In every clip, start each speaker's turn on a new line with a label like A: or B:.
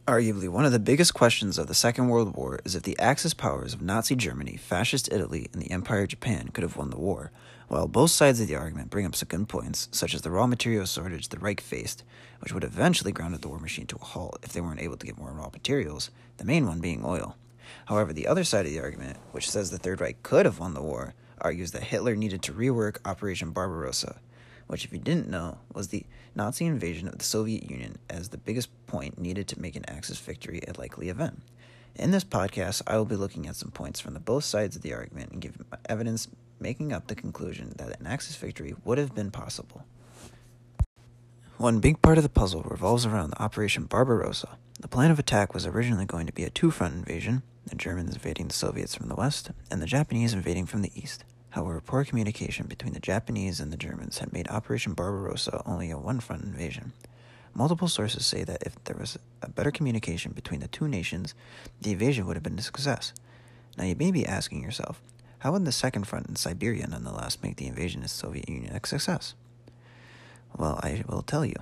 A: Arguably, one of the biggest questions of the Second World War is if the Axis powers of Nazi Germany, Fascist Italy, and the Empire of Japan could have won the war. While both sides of the argument bring up some good points, such as the raw material shortage the Reich faced, which would eventually ground the war machine to a halt if they weren't able to get more raw materials, the main one being oil. However, the other side of the argument, which says the Third Reich could have won the war, argues that Hitler needed to rework Operation Barbarossa, which, if you didn't know, was the Nazi invasion of the Soviet Union as the biggest point needed to make an Axis victory a likely event. In this podcast, I will be looking at some points from both sides of the argument and giving evidence making up the conclusion that an Axis victory would have been possible. One big part of the puzzle revolves around Operation Barbarossa. The plan of attack was originally going to be a two-front invasion, the Germans invading the Soviets from the west, and the Japanese invading from the east. However, poor communication between the Japanese and the Germans had made Operation Barbarossa only a one-front invasion. Multiple sources say that if there was a better communication between the two nations, the invasion would have been a success. Now you may be asking yourself, how would the second front in Siberia nonetheless make the invasion of the Soviet Union a success? Well, I will tell you.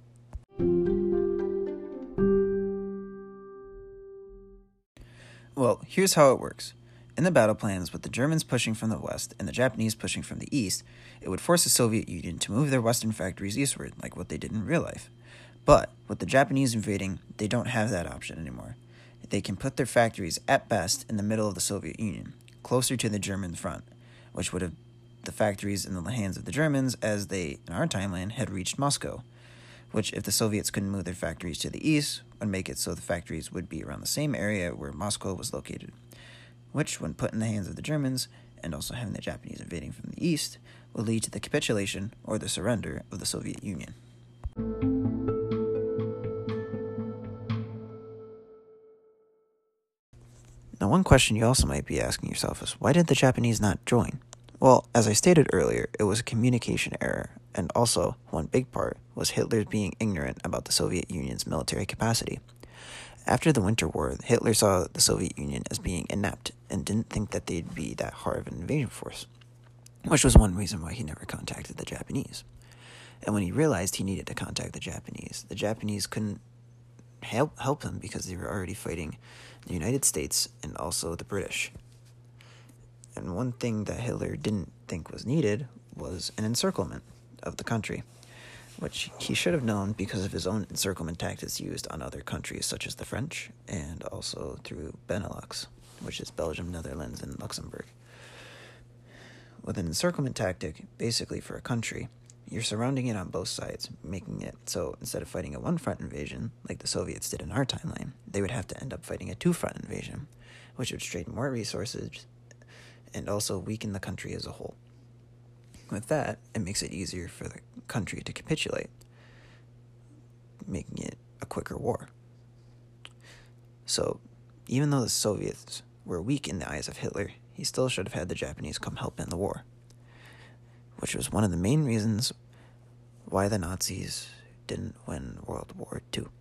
A: Well, here's how it works. In the battle plans, with the Germans pushing from the west and the Japanese pushing from the east, it would force the Soviet Union to move their western factories eastward, like what they did in real life. But with the Japanese invading, they don't have that option anymore. They can put their factories, at best, in the middle of the Soviet Union, closer to the German front, which would have the factories in the hands of the Germans as they, in our timeline, had reached Moscow, which, if the Soviets couldn't move their factories to the east, would make it so the factories would be around the same area where Moscow was located, which, when put in the hands of the Germans, and also having the Japanese invading from the east, would lead to the capitulation or the surrender of the Soviet Union. Now, one question you also might be asking yourself is, why did the Japanese not join? Well, as I stated earlier, it was a communication error, and also, one big part was Hitler being ignorant about the Soviet Union's military capacity. After the Winter War, Hitler saw the Soviet Union as being inept and didn't think that they'd be that hard of an invasion force, which was one reason why he never contacted the Japanese. And when he realized he needed to contact the Japanese couldn't help him because they were already fighting the United States and also the British. And one thing that Hitler didn't think was needed was an encirclement of the country, which he should have known because of his own encirclement tactics used on other countries such as the French and also through Benelux, which is Belgium, Netherlands, and Luxembourg. With an encirclement tactic, basically for a country, you're surrounding it on both sides, making it so instead of fighting a one-front invasion, like the Soviets did in our timeline, they would have to end up fighting a two-front invasion, which would strain more resources and also weaken the country as a whole. With that, it makes it easier for the country to capitulate, making it a quicker war. So, even though the Soviets were weak in the eyes of Hitler, he still should have had the Japanese come help in the war, which was one of the main reasons why the Nazis didn't win World War II.